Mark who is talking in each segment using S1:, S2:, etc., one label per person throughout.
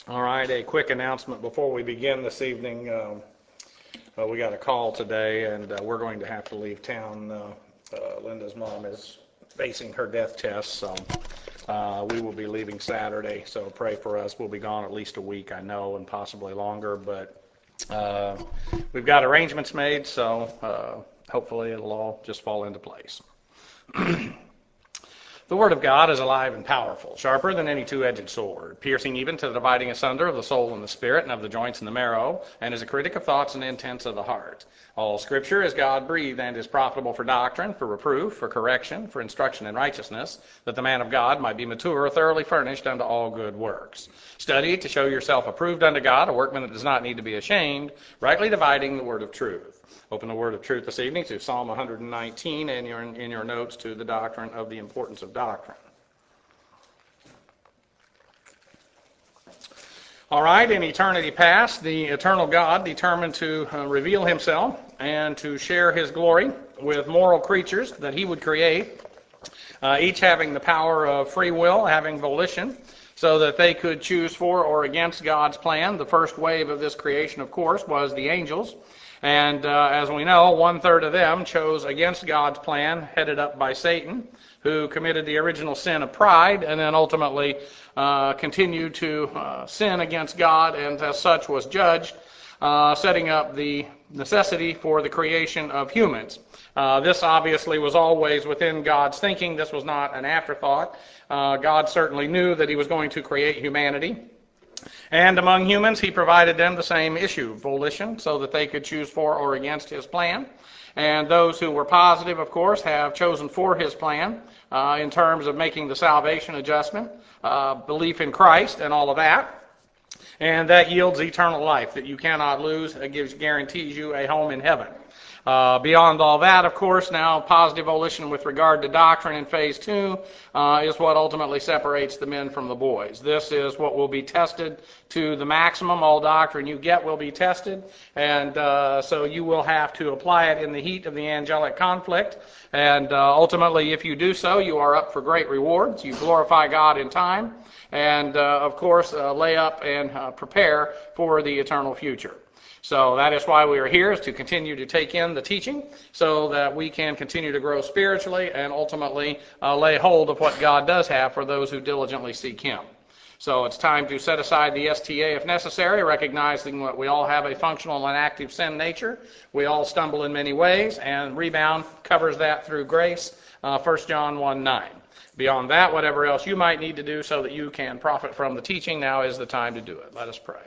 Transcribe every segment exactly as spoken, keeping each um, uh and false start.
S1: All right, a quick announcement before we begin this evening. Um, uh, we got a call today, and uh, we're going to have to leave town. Uh, uh, Linda's mom is facing her death test, so uh, we will be leaving Saturday. So pray for us. We'll be gone at least a week, I know, and possibly longer. But uh, we've got arrangements made, so uh, hopefully it'll all just fall into place. The Word of God is alive and powerful, sharper than any two-edged sword, piercing even to the dividing asunder of the soul and the spirit and of the joints and the marrow, and is a critic of thoughts and intents of the heart. All Scripture is God-breathed and is profitable for doctrine, for reproof, for correction, for instruction in righteousness, that the man of God might be mature, thoroughly furnished unto all good works. Study to show yourself approved unto God, a workman that does not need to be ashamed, rightly dividing the word of truth. Open the word of truth this evening to Psalm one nineteen and your, in your notes to the doctrine of the importance of doctrine. All right, in eternity past, the eternal God determined to uh, reveal himself and to share his glory with moral creatures that he would create, uh, each having the power of free will, having volition, so that they could choose for or against God's plan. The first wave of this creation, of course, was the angels. And uh, as we know, one-third of them chose against God's plan, headed up by Satan, who committed the original sin of pride and then ultimately uh, continued to uh, sin against God and as such was judged, uh, setting up the necessity for the creation of humans. Uh, this obviously was always within God's thinking. This was not an afterthought. Uh, God certainly knew that he was going to create humanity. And among humans, he provided them the same issue, volition, so that they could choose for or against his plan. And those who were positive, of course, have chosen for his plan uh, in terms of making the salvation adjustment, uh, belief in Christ, and all of that. And that yields eternal life that you cannot lose. It gives, guarantees you a home in heaven. Uh, beyond all that, of course, now positive volition with regard to doctrine in phase two uh, is what ultimately separates the men from the boys. This is what will be tested to the maximum. All doctrine you get will be tested, and uh, so you will have to apply it in the heat of the angelic conflict. And uh, ultimately, if you do so, you are up for great rewards. You glorify God in time, and uh, of course, uh, lay up and uh, prepare for the eternal future. So that is why we are here, is to continue to take in the teaching so that we can continue to grow spiritually and ultimately uh, lay hold of what God does have for those who diligently seek him. So it's time to set aside the S T A if necessary, recognizing that we all have a functional and active sin nature. We all stumble in many ways, and Rebound covers that through grace, uh, First John one nine. Beyond that, whatever else you might need to do so that you can profit from the teaching, now is the time to do it. Let us pray.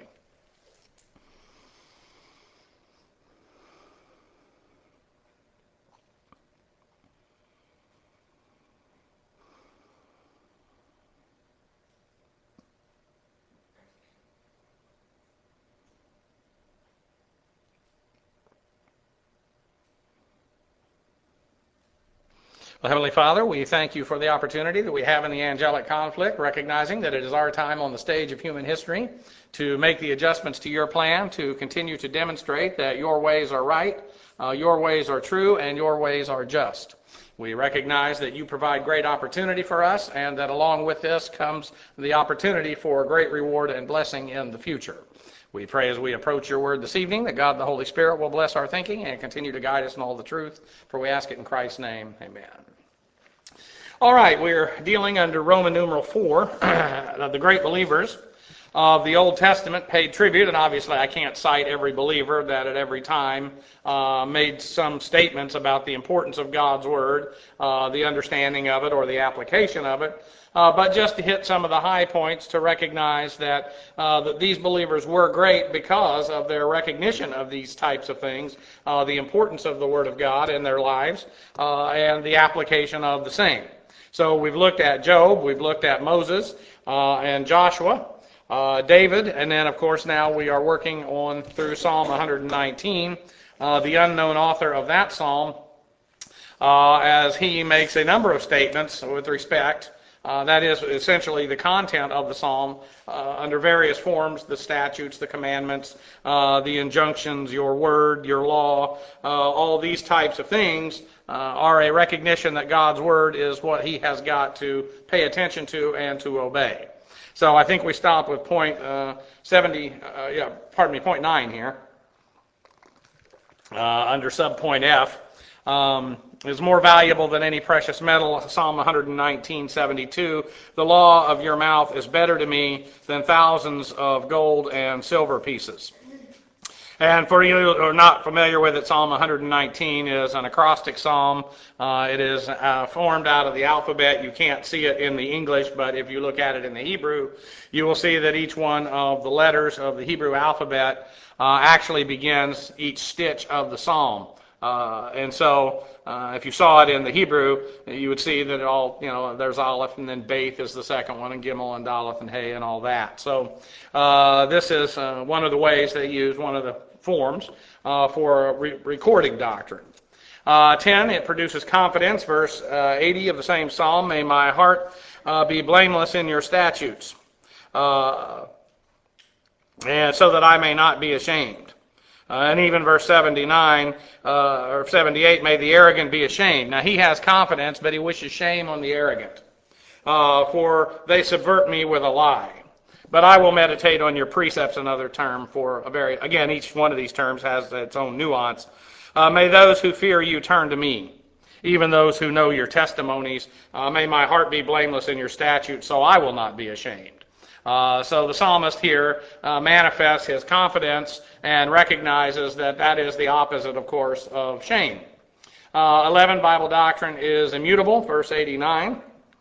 S1: Well, Heavenly Father, we thank you for the opportunity that we have in the angelic conflict, recognizing that it is our time on the stage of human history to make the adjustments to your plan, to continue to demonstrate that your ways are right, uh, your ways are true, and your ways are just. We recognize that you provide great opportunity for us, and that along with this comes the opportunity for great reward and blessing in the future. We pray as we approach your word this evening that God the Holy Spirit will bless our thinking and continue to guide us in all the truth, for we ask it in Christ's name. Amen. All right, we're dealing under Roman numeral four, the great believers of the Old Testament paid tribute, and obviously I can't cite every believer that at every time uh, made some statements about the importance of God's Word, uh, the understanding of it or the application of it, uh, but just to hit some of the high points to recognize that, uh, that these believers were great because of their recognition of these types of things, uh, the importance of the Word of God in their lives, uh, and the application of the same. So we've looked at Job, we've looked at Moses uh, and Joshua, uh, David, and then of course now we are working on through Psalm one nineteen, uh, the unknown author of that psalm, uh, as he makes a number of statements with respect. Uh, that is essentially the content of the psalm uh, under various forms, the statutes, the commandments, uh, the injunctions, your word, your law, uh, all these types of things uh, are a recognition that God's word is what he has got to pay attention to and to obey. So I think we stopped with point uh, seventy, uh, yeah, pardon me, point nine here, uh, under subpoint F. Um, is more valuable than any precious metal. Psalm one nineteen, seventy-two. The law of your mouth is better to me than thousands of gold and silver pieces. And for you who are not familiar with it, Psalm one nineteen is an acrostic psalm. Uh, it is uh, formed out of the alphabet. You can't see it in the English, but if you look at it in the Hebrew, you will see that each one of the letters of the Hebrew alphabet uh, actually begins each stitch of the psalm. Uh, and so, uh, if you saw it in the Hebrew, you would see that it all, you know, there's Aleph, and then Beth is the second one, and Gimel, and Daleth, and Hey, and all that. So, uh, this is uh, one of the ways they use, one of the forms uh, for re- recording doctrine. Uh, ten, it produces confidence. Verse uh, eighty of the same psalm, may my heart uh, be blameless in your statutes, uh, and so that I may not be ashamed. Uh, and even verse seventy-nine, uh, or seventy-eight, may the arrogant be ashamed. Now he has confidence, but he wishes shame on the arrogant. Uh, for they subvert me with a lie. But I will meditate on your precepts, another term for a very, again, each one of these terms has its own nuance. Uh, may those who fear you turn to me, even those who know your testimonies. Uh, may my heart be blameless in your statutes, so I will not be ashamed. Uh, so the psalmist here uh, manifests his confidence and recognizes that that is the opposite, of course, of shame. Uh, eleven, Bible doctrine is immutable, verse eighty-nine.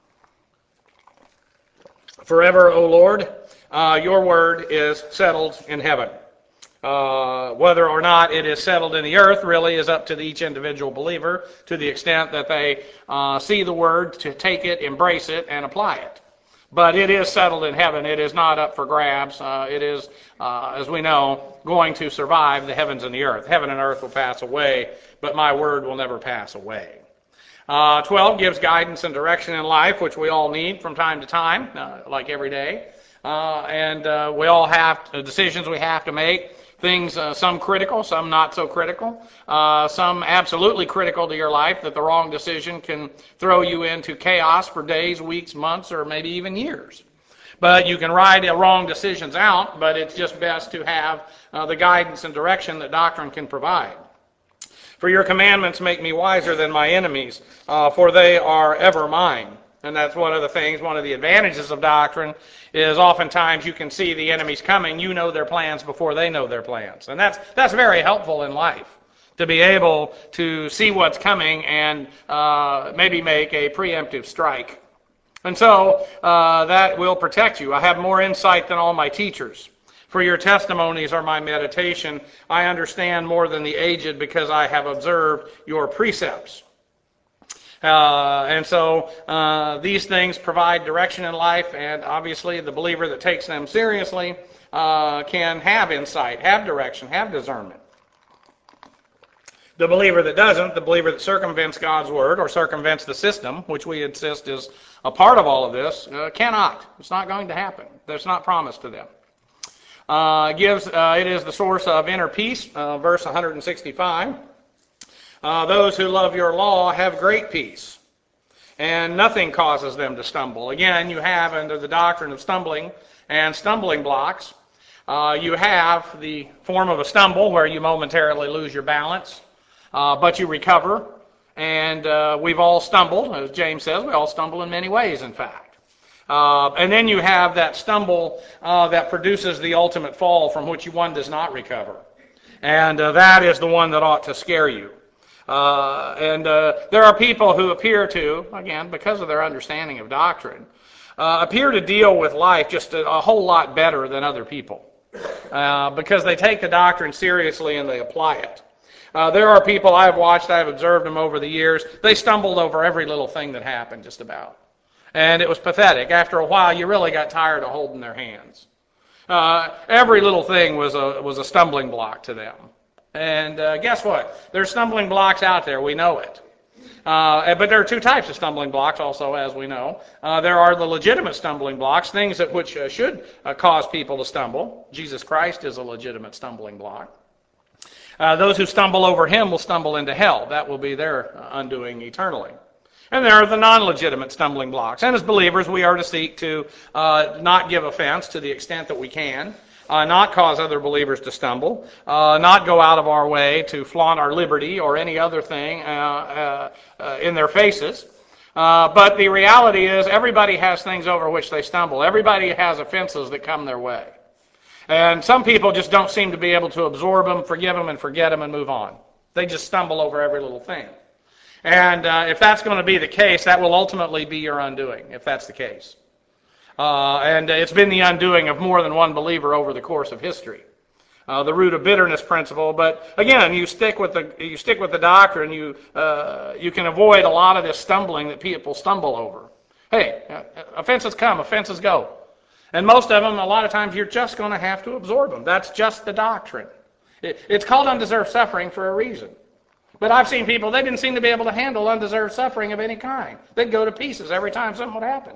S1: Forever, O Lord, uh, your word is settled in heaven. Uh, whether or not it is settled in the earth really is up to each individual believer, to the extent that they uh, see the word, to take it, embrace it, and apply it. But it is settled in heaven. It is not up for grabs. Uh, it is, uh, as we know, going to survive the heavens and the earth. Heaven and earth will pass away, but my word will never pass away. Uh, twelve gives guidance and direction in life, which we all need from time to time, uh, like every day. Uh, and uh, we all have decisions we have to make. Things, uh, some critical, some not so critical, uh, some absolutely critical to your life that the wrong decision can throw you into chaos for days, weeks, months, or maybe even years. But you can ride the wrong decisions out, but it's just best to have uh, the guidance and direction that doctrine can provide. For your commandments make me wiser than my enemies, uh, for they are ever mine. And that's one of the things, one of the advantages of doctrine is oftentimes you can see the enemies coming. You know their plans before they know their plans. And that's that's very helpful in life, to be able to see what's coming and uh, maybe make a preemptive strike. And so uh, that will protect you. I have more insight than all my teachers. For your testimonies are my meditation. I understand more than the aged because I have observed your precepts. Uh, and so uh, these things provide direction in life, and obviously the believer that takes them seriously uh, can have insight, have direction, have discernment. The believer that doesn't, the believer that circumvents God's word or circumvents the system, which we insist is a part of all of this, uh, cannot. It's not going to happen. That's not promised to them. Uh, gives uh, it is the source of inner peace, uh, verse one sixty-five. Uh, those who love your law have great peace, and nothing causes them to stumble. Again, you have under the doctrine of stumbling and stumbling blocks, uh, you have the form of a stumble where you momentarily lose your balance, uh, but you recover. And uh, we've all stumbled, as James says, we all stumble in many ways, in fact. Uh, and then you have that stumble uh, that produces the ultimate fall from which one does not recover. And uh, that is the one that ought to scare you. Uh, and uh, there are people who appear to, again, because of their understanding of doctrine, uh, appear to deal with life just a, a whole lot better than other people. Uh, because they take the doctrine seriously and they apply it. Uh, there are people I've watched, I've observed them over the years, they stumbled over every little thing that happened, just about. And it was pathetic. After a while, you really got tired of holding their hands. Uh, every little thing was a was a stumbling block to them. And uh, guess what? There's stumbling blocks out there. We know it. Uh, but there are two types of stumbling blocks also, as we know. Uh, there are the legitimate stumbling blocks, things that which uh, should uh, cause people to stumble. Jesus Christ is a legitimate stumbling block. Uh, those who stumble over him will stumble into hell. That will be their uh, undoing eternally. And there are the non-legitimate stumbling blocks. And as believers, we are to seek to uh, not give offense to the extent that we can, uh, not cause other believers to stumble, uh, not go out of our way to flaunt our liberty or any other thing uh, uh, uh, in their faces. Uh, but the reality is everybody has things over which they stumble. Everybody has offenses that come their way. And some people just don't seem to be able to absorb them, forgive them, and forget them and move on. They just stumble over every little thing. And uh, if that's going to be the case, that will ultimately be your undoing, if that's the case. Uh, and it's been the undoing of more than one believer over the course of history. Uh, the root of bitterness principle. But again, you stick with the you stick with the doctrine, you uh, you can avoid a lot of this stumbling that people stumble over. Hey, offenses come, offenses go. And most of them, a lot of times, you're just going to have to absorb them. That's just the doctrine. It, it's called undeserved suffering for a reason. But I've seen people, they didn't seem to be able to handle undeserved suffering of any kind. They'd go to pieces every time something would happen.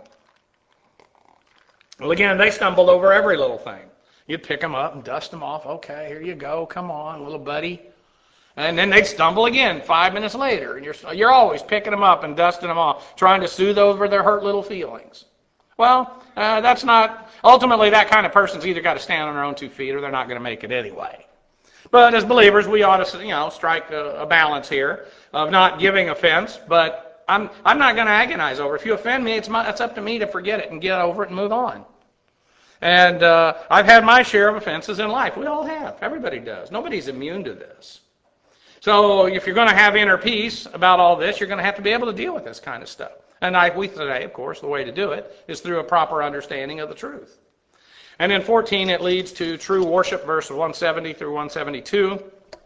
S1: Well, again, they stumbled over every little thing. You'd pick them up and dust them off. Okay, here you go. Come on, little buddy. And then they'd stumble again five minutes later. And you're, you're always picking them up and dusting them off, trying to soothe over their hurt little feelings. Well, uh, that's not, ultimately that kind of person's either got to stand on their own two feet or they're not going to make it anyway. But as believers, we ought to, you know, strike a, a balance here of not giving offense. But I'm I'm not going to agonize over it. If you offend me, it's my, it's up to me to forget it and get over it and move on. And uh, I've had my share of offenses in life. We all have. Everybody does. Nobody's immune to this. So if you're going to have inner peace about all this, you're going to have to be able to deal with this kind of stuff. And I, we today, of course, the way to do it is through a proper understanding of the truth. And in fourteen, it leads to true worship, verse one seventy through one seventy-two.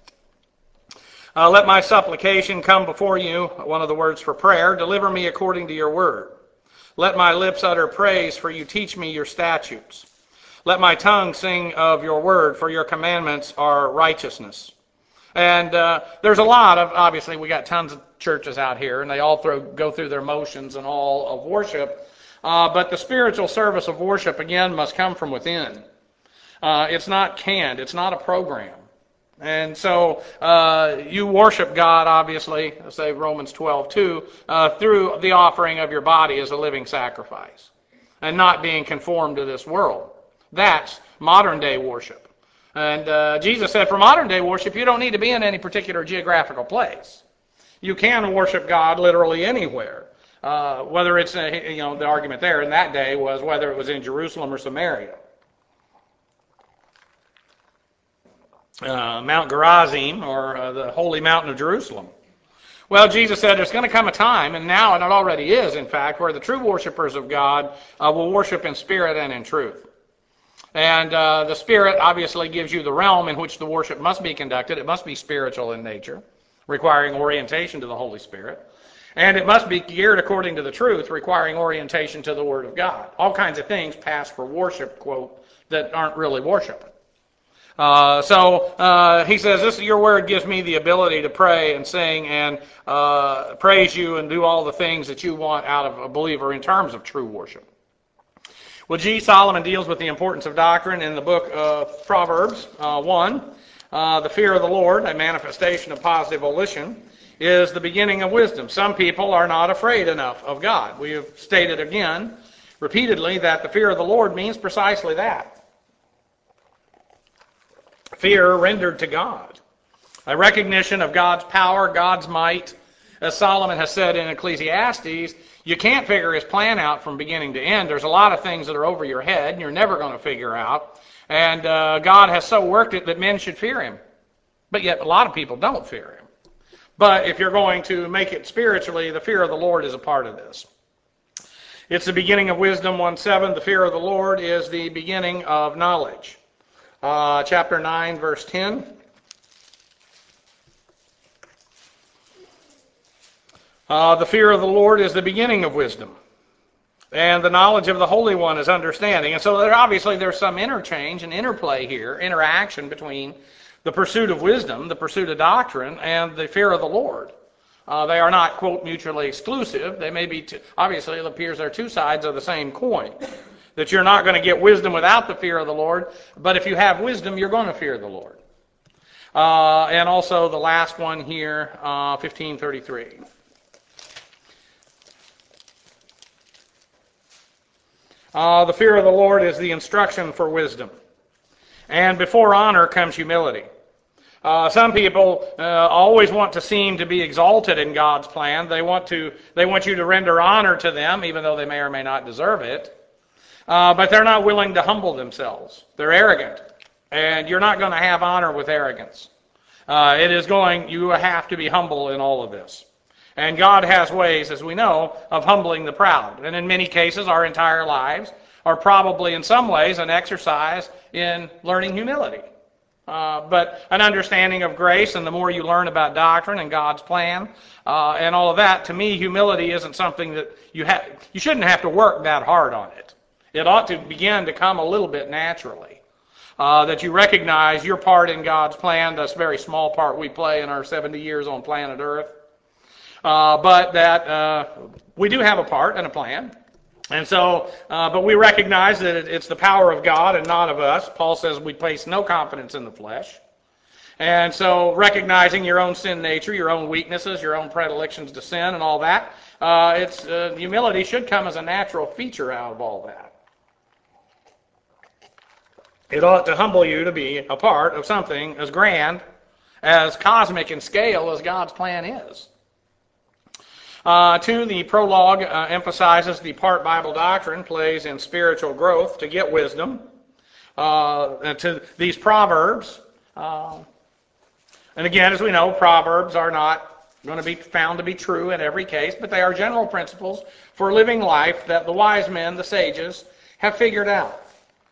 S1: Uh, Let my supplication come before you, one of the words for prayer. Deliver me according to your word. Let my lips utter praise, for you teach me your statutes. Let my tongue sing of your word, for your commandments are righteousness. And uh, there's a lot of, obviously, we got tons of churches out here, and they all throw, go through their motions and all of worship. Uh, but the spiritual service of worship, again, must come from within. Uh, it's not canned. It's not a program. And so uh, you worship God, obviously, say Romans twelve two, uh, through the offering of your body as a living sacrifice and not being conformed to this world. That's modern-day worship. And uh, Jesus said for modern-day worship, you don't need to be in any particular geographical place. You can worship God literally anywhere. Uh, whether it's, uh, you know, the argument there in that day was whether it was in Jerusalem or Samaria. Uh, Mount Gerizim, or uh, the holy mountain of Jerusalem. Well, Jesus said there's going to come a time, and now and it already is, in fact, where the true worshipers of God uh, will worship in spirit and in truth. And uh, the Spirit obviously gives you the realm in which the worship must be conducted. It must be spiritual in nature, requiring orientation to the Holy Spirit. And it must be geared according to the truth, requiring orientation to the Word of God. All kinds of things pass for worship, quote, that aren't really worship. Uh, so uh, he says, "This your word gives me the ability to pray and sing and uh, praise you and do all the things that you want out of a believer in terms of true worship." Well, G. Solomon deals with the importance of doctrine in the book of Proverbs. Uh, one, uh, the fear of the Lord, a manifestation of positive volition, is the beginning of wisdom. Some people are not afraid enough of God. We have stated again, repeatedly, that the fear of the Lord means precisely that. Fear rendered to God. A recognition of God's power, God's might. As Solomon has said in Ecclesiastes, you can't figure his plan out from beginning to end. There's a lot of things that are over your head and you're never going to figure out. And uh, God has so worked it that men should fear him. But yet a lot of people don't fear him. But if you're going to make it spiritually, the fear of the Lord is a part of this. It's the beginning of wisdom, one seven. The fear of the Lord is the beginning of knowledge. Uh, chapter nine, verse ten. Uh, the fear of the Lord is the beginning of wisdom. And the knowledge of the Holy One is understanding. And so there, obviously there's some interchange and interplay here, interaction between the pursuit of wisdom, the pursuit of doctrine, and the fear of the Lord. Uh, they are not, quote, mutually exclusive. They may be, two, obviously it appears they're two sides of the same coin. That you're not going to get wisdom without the fear of the Lord, but if you have wisdom, you're going to fear the Lord. Uh, and also the last one here, uh, fifteen thirty-three. Uh, the fear of the Lord is the instruction for wisdom. And before honor comes humility. Uh, some people uh, always want to seem to be exalted in God's plan. They want to. They want you to render honor to them, even though they may or may not deserve it. Uh, but they're not willing to humble themselves. They're arrogant, and you're not going to have honor with arrogance. Uh, it is going. You have to be humble in all of this. And God has ways, as we know, of humbling the proud. And in many cases, our entire lives are probably in some ways an exercise in learning humility. Uh, but an understanding of grace, and the more you learn about doctrine and God's plan uh, and all of that, to me, humility isn't something that you have. You shouldn't have to work that hard on it. It ought to begin to come a little bit naturally. Uh, that you recognize your part in God's plan, this very small part we play in our seventy years on planet Earth. Uh, but that uh, we do have a part and a plan. And so, uh, but we recognize that it, it's the power of God and not of us. Paul says we place no confidence in the flesh. And so recognizing your own sin nature, your own weaknesses, your own predilections to sin and all that, uh, it's uh, humility should come as a natural feature out of all that. It ought to humble you to be a part of something as grand, as cosmic in scale as God's plan is. Uh, two, the prologue uh, emphasizes the part Bible doctrine plays in spiritual growth to get wisdom. Uh, to these proverbs, uh, and again, as we know, proverbs are not going to be found to be true in every case, but they are general principles for living life that the wise men, the sages, have figured out.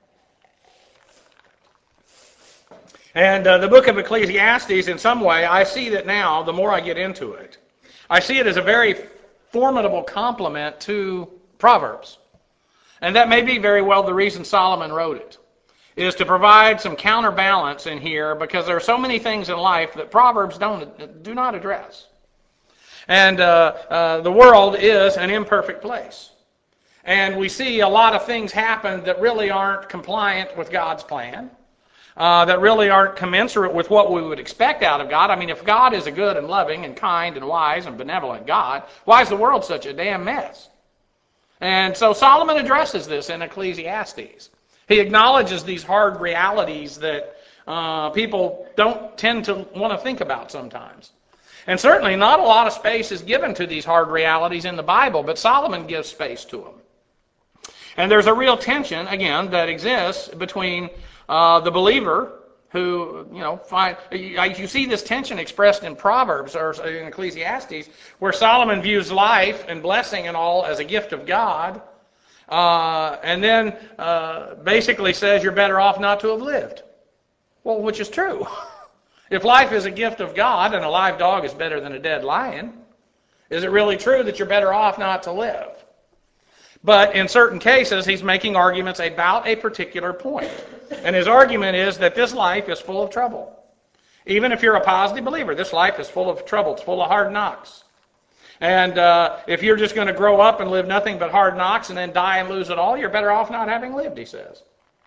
S1: And uh, the book of Ecclesiastes, in some way, I see that now, the more I get into it, I see it as a very formidable complement to Proverbs. And that may be very well the reason Solomon wrote it, is to provide some counterbalance in here, because there are so many things in life that Proverbs don't do not address. And uh, uh, the world is an imperfect place. And we see a lot of things happen that really aren't compliant with God's plan. Uh, that really aren't commensurate with what we would expect out of God. I mean, if God is a good and loving and kind and wise and benevolent God, why is the world such a damn mess? And so Solomon addresses this in Ecclesiastes. He acknowledges these hard realities that uh, people don't tend to want to think about sometimes. And certainly not a lot of space is given to these hard realities in the Bible, but Solomon gives space to them. And there's a real tension, again, that exists between Uh, the believer who, you know, find, you, you see this tension expressed in Proverbs or in Ecclesiastes, where Solomon views life and blessing and all as a gift of God, uh, and then uh, basically says you're better off not to have lived. Well, which is true. If life is a gift of God and a live dog is better than a dead lion, is it really true that you're better off not to live? But in certain cases, he's making arguments about a particular point. And his argument is that this life is full of trouble. Even if you're a positive believer, this life is full of trouble. It's full of hard knocks. And uh, if you're just going to grow up and live nothing but hard knocks and then die and lose it all, you're better off not having lived, he says.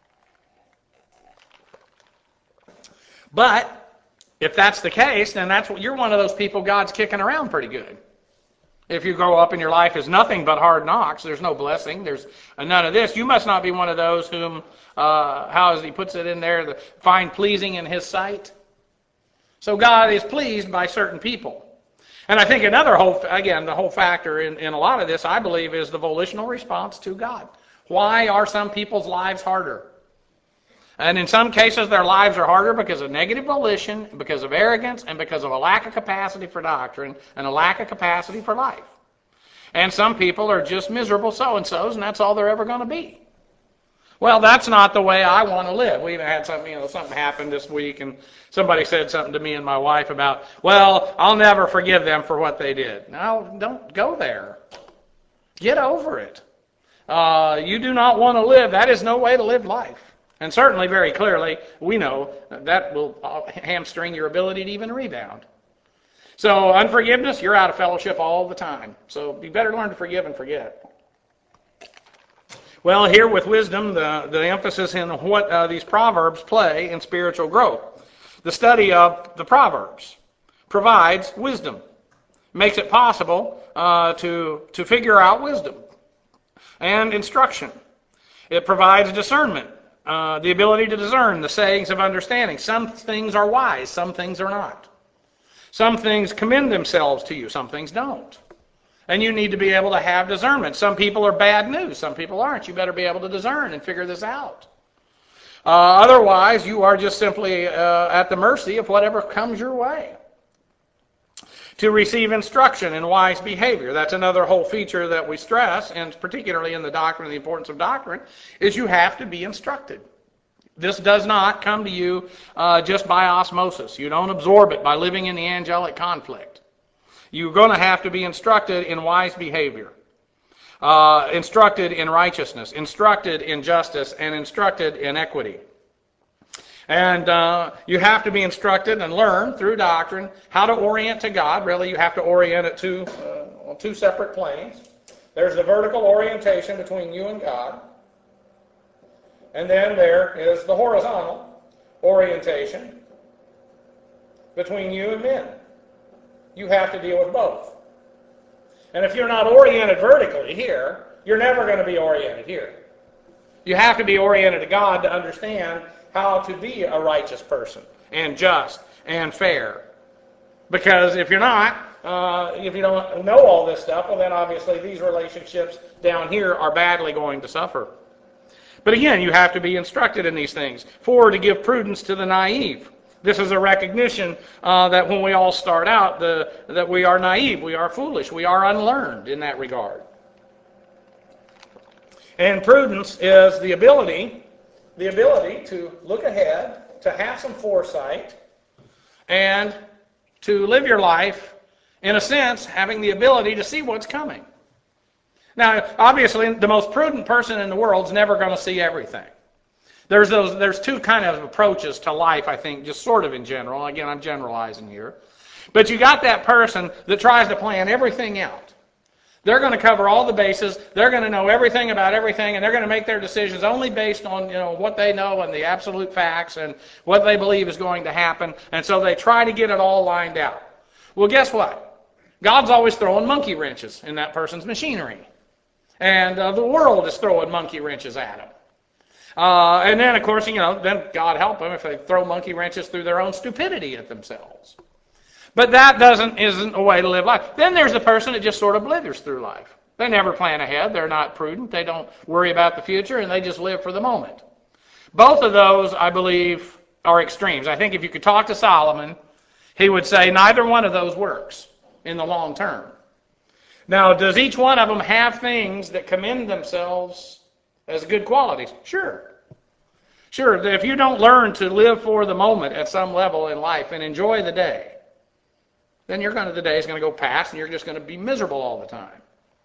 S1: But if that's the case, then that's what, you're one of those people God's kicking around pretty good. If you grow up and your life is nothing but hard knocks, there's no blessing, there's none of this, you must not be one of those whom, uh, how as he puts it in there, the, find pleasing in his sight. So God is pleased by certain people. And I think another whole, again, the whole factor in, in a lot of this, I believe, is the volitional response to God. Why are some people's lives harder? And in some cases, their lives are harder because of negative volition, because of arrogance, and because of a lack of capacity for doctrine and a lack of capacity for life. And some people are just miserable so-and-sos, and that's all they're ever going to be. Well, that's not the way I want to live. We even had something, you know, something happened this week, and somebody said something to me and my wife about, well, I'll never forgive them for what they did. No, don't go there. Get over it. Uh, you do not want to live. That is no way to live life. And certainly, very clearly, we know that will hamstring your ability to even rebound. So unforgiveness, you're out of fellowship all the time. So you better learn to forgive and forget. Well, here with wisdom, the, the emphasis in what uh, these Proverbs play in spiritual growth. The study of the Proverbs provides wisdom. Makes it possible uh, to, to figure out wisdom and instruction. It provides discernment, uh, the ability to discern the sayings of understanding. Some things are wise, some things are not. Some things commend themselves to you, some things don't. And you need to be able to have discernment. Some people are bad news, some people aren't. You better be able to discern and figure this out. Uh, otherwise, you are just simply uh, at the mercy of whatever comes your way. To receive instruction in wise behavior. That's another whole feature that we stress, and particularly in the doctrine, the importance of doctrine, is you have to be instructed. This does not come to you uh, just by osmosis. You don't absorb it by living in the angelic conflict. You're going to have to be instructed in wise behavior, uh, instructed in righteousness, instructed in justice, and instructed in equity. And uh, you have to be instructed and learn through doctrine how to orient to God. Really, you have to orient it to uh, on two separate planes. There's the vertical orientation between you and God. And then there is the horizontal orientation between you and men. You have to deal with both. And if you're not oriented vertically here, you're never going to be oriented here. You have to be oriented to God to understand how to be a righteous person and just and fair. Because if you're not, uh, if you don't know all this stuff, well then obviously these relationships down here are badly going to suffer. But again, you have to be instructed in these things. Four, to give prudence to the naive. This is a recognition uh, that when we all start out, the, that we are naive, we are foolish, we are unlearned in that regard. And prudence is the ability, the ability to look ahead, to have some foresight, and to live your life, in a sense, having the ability to see what's coming. Now, obviously, the most prudent person in the world is never going to see everything. There's those. There's two kind of approaches to life, I think, just sort of in general. Again, I'm generalizing here. But you got that person that tries to plan everything out. They're going to cover all the bases. They're going to know everything about everything, and they're going to make their decisions only based on, you know, what they know and the absolute facts and what they believe is going to happen. And so they try to get it all lined out. Well, guess what? God's always throwing monkey wrenches in that person's machinery. And uh, the world is throwing monkey wrenches at them. Uh, and then, of course, you know, then God help them if they throw monkey wrenches through their own stupidity at themselves. But that doesn't isn't a way to live life. Then there's the person that just sort of blithers through life. They never plan ahead. They're not prudent. They don't worry about the future, and they just live for the moment. Both of those, I believe, are extremes. I think if you could talk to Solomon, he would say neither one of those works in the long term. Now, does each one of them have things that commend themselves as good qualities? Sure. Sure, if you don't learn to live for the moment at some level in life and enjoy the day, then you're going to, the day is going to go past and you're just going to be miserable all the time.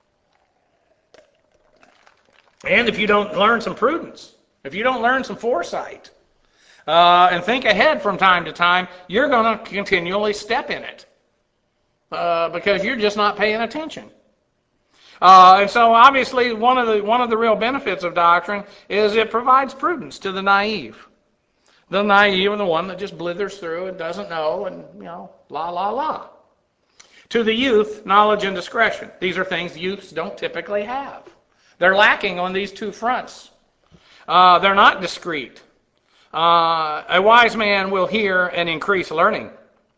S1: And if you don't learn some prudence, if you don't learn some foresight, uh, and think ahead from time to time, you're going to continually step in it. Uh, because you're just not paying attention. Uh, and so obviously one of the one of the real benefits of doctrine is it provides prudence to the naive. The naive and the one that just blithers through and doesn't know and, you know, la, la, la. To the youth, knowledge and discretion. These are things youths don't typically have. They're lacking on these two fronts. Uh, they're not discreet. Uh, a wise man will hear and increase learning.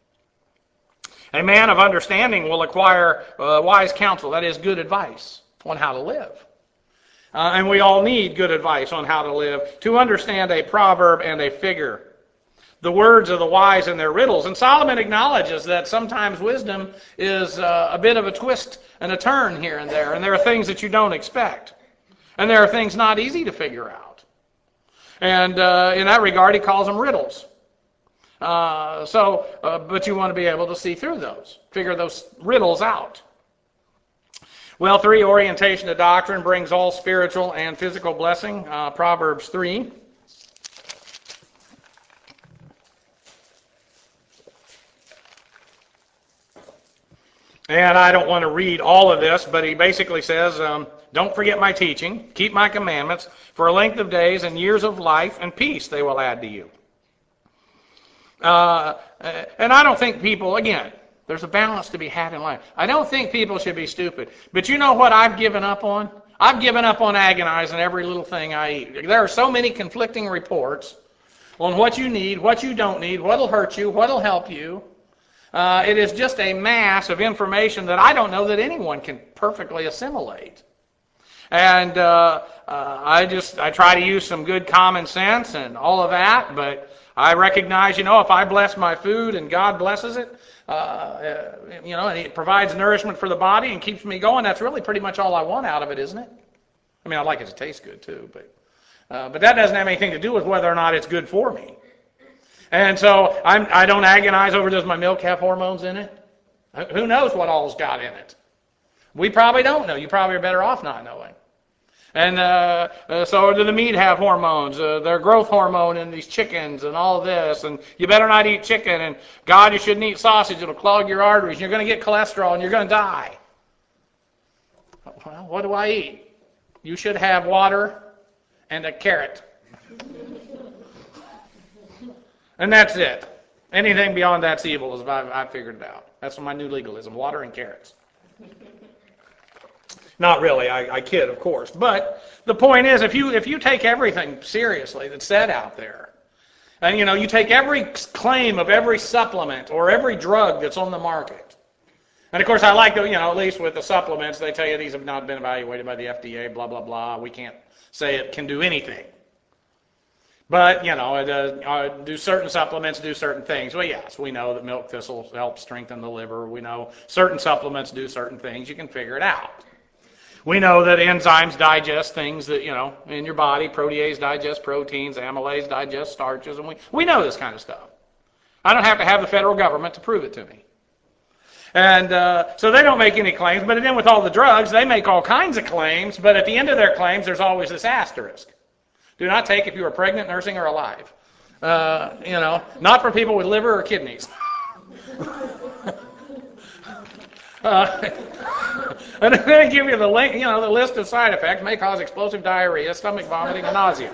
S1: A man of understanding will acquire uh, wise counsel, that is, good advice on how to live. Uh, and we all need good advice on how to live, to understand a proverb and a figure, the words of the wise and their riddles. And Solomon acknowledges that sometimes wisdom is uh, a bit of a twist and a turn here and there, and there are things that you don't expect. And there are things not easy to figure out. And uh, in that regard, he calls them riddles. Uh, so, uh, but you want to be able to see through those, figure those riddles out. Well, three, orientation to doctrine brings all spiritual and physical blessing. Uh, Proverbs three. And I don't want to read all of this, but he basically says, um, don't forget my teaching, keep my commandments, for a length of days and years of life and peace they will add to you. Uh, and I don't think people, again, there's a balance to be had in life. I don't think people should be stupid. But you know what I've given up on? I've given up on agonizing every little thing I eat. There are so many conflicting reports on what you need, what you don't need, what'll hurt you, what'll help you. Uh, it is just a mass of information that I don't know that anyone can perfectly assimilate. And uh, uh, I just I try to use some good common sense and all of that, but I recognize, you know, if I bless my food and God blesses it, uh, uh, you know, and it provides nourishment for the body and keeps me going, that's really pretty much all I want out of it, isn't it? I mean, I'd like it to taste good too, but uh, but that doesn't have anything to do with whether or not it's good for me. And so I'm, I don't agonize over, does my milk have hormones in it? Who knows what all's got in it? We probably don't know. You probably are better off not knowing. And uh, uh, so do the meat have hormones, uh, their growth hormone in these chickens and all this. And you better not eat chicken. And God, you shouldn't eat sausage. It'll clog your arteries. You're going to get cholesterol and you're going to die. Well, what do I eat? You should have water and a carrot. And that's it. Anything beyond that's evil, as I've, I've figured it out. That's my new legalism, water and carrots. Not really, I, I kid, of course. But the point is, if you if you take everything seriously that's said out there, and you know, you take every claim of every supplement or every drug that's on the market, and of course I like to, you know, at least with the supplements, they tell you these have not been evaluated by the F D A, blah, blah, blah. We can't say it can do anything. But, you know, it, uh, uh, do certain supplements do certain things? Well, yes, we know that milk thistle helps strengthen the liver. We know certain supplements do certain things. You can figure it out. We know that enzymes digest things that, you know, in your body. Protease digest proteins, amylase digest starches, and we, we know this kind of stuff. I don't have to have the federal government to prove it to me. And uh, so they don't make any claims, but then with all the drugs, they make all kinds of claims, but at the end of their claims, there's always this asterisk. Do not take if you are pregnant, nursing, or alive. Uh, you know, not for people with liver or kidneys. uh, and then they give you the link, you know, the list of side effects: may cause explosive diarrhea, stomach vomiting, and nausea.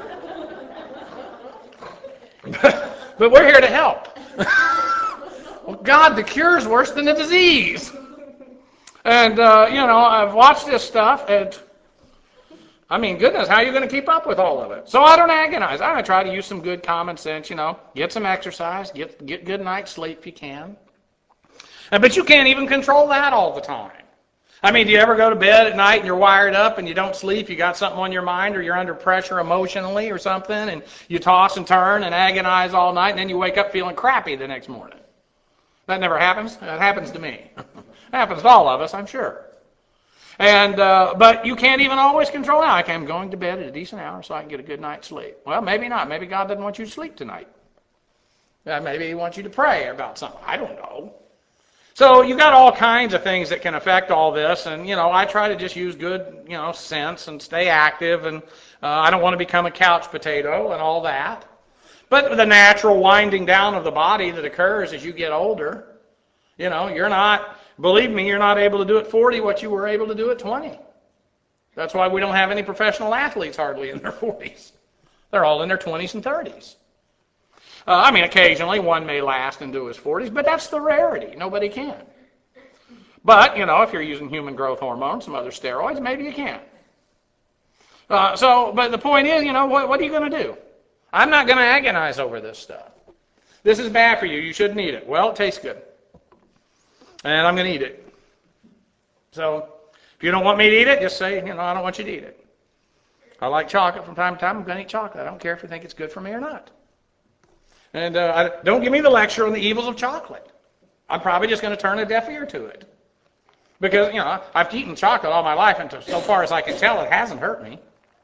S1: but, but we're here to help. Well, God, the cure is worse than the disease. And uh, you know, I've watched this stuff and. I mean, goodness, how are you going to keep up with all of it? So I don't agonize. I try to use some good common sense, you know. Get some exercise. Get get good night's sleep if you can. But you can't even control that all the time. I mean, do you ever go to bed at night and you're wired up and you don't sleep, you got something on your mind, or you're under pressure emotionally or something, and you toss and turn and agonize all night, and then you wake up feeling crappy the next morning? That never happens? That happens to me. It happens to all of us, I'm sure. And uh, but you can't even always control it. Okay, I'm going to bed at a decent hour so I can get a good night's sleep. Well, maybe not. Maybe God doesn't want you to sleep tonight. Uh, maybe He wants you to pray about something. I don't know. So you got all kinds of things that can affect all this, and you know, I try to just use good, you know, sense and stay active, and uh, I don't want to become a couch potato and all that. But the natural winding down of the body that occurs as you get older, you know, you're not. Believe me, you're not able to do at forty what you were able to do at twenty. That's why we don't have any professional athletes hardly in their forties. They're all in their twenties and thirties. Uh, I mean, occasionally one may last into his forties, but that's the rarity. Nobody can. But, you know, if you're using human growth hormone, some other steroids, maybe you can. Uh, so, but the point is, you know, what, what are you going to do? I'm not going to agonize over this stuff. This is bad for you. You shouldn't eat it. Well, it tastes good. And I'm going to eat it. So if you don't want me to eat it, just say, you know, I don't want you to eat it. I like chocolate from time to time. I'm going to eat chocolate. I don't care if you think it's good for me or not. And uh, I, don't give me the lecture on the evils of chocolate. I'm probably just going to turn a deaf ear to it. Because, you know, I've eaten chocolate all my life, and so far as I can tell, it hasn't hurt me.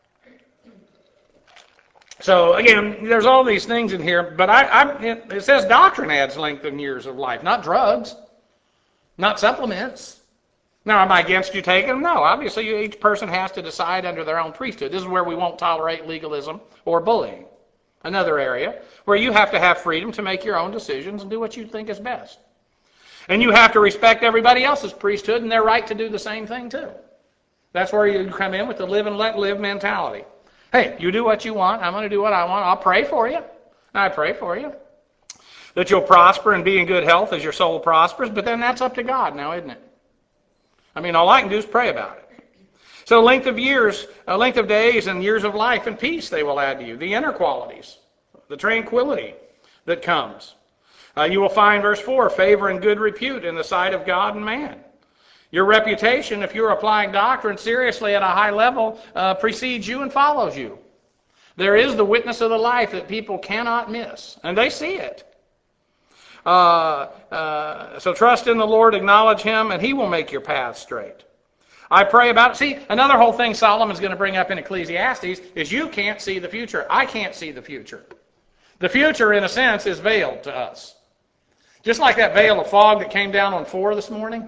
S1: So, again, there's all these things in here, but I, I, it says doctrine adds lengthened years of life, not drugs. Not supplements. Now, am I against you taking them? No. Obviously, each person has to decide under their own priesthood. This is where we won't tolerate legalism or bullying. Another area where you have to have freedom to make your own decisions and do what you think is best. And you have to respect everybody else's priesthood and their right to do the same thing too. That's where you come in with the live and let live mentality. Hey, you do what you want. I'm going to do what I want. I'll pray for you. I pray for you. That you'll prosper and be in good health as your soul prospers, but then that's up to God now, isn't it? I mean, all I can do is pray about it. So length of years, uh, length of days and years of life and peace they will add to you. The inner qualities, the tranquility that comes. Uh, you will find, verse four, favor and good repute in the sight of God and man. Your reputation, if you're applying doctrine seriously at a high level, uh, precedes you and follows you. There is the witness of the life that people cannot miss, and they see it. Uh, uh, so trust in the Lord, acknowledge Him, and He will make your path straight. I pray about it. See, another whole thing Solomon's going to bring up in Ecclesiastes is you can't see the future. I can't see the future. The future, in a sense, is veiled to us. Just like that veil of fog that came down on four this morning.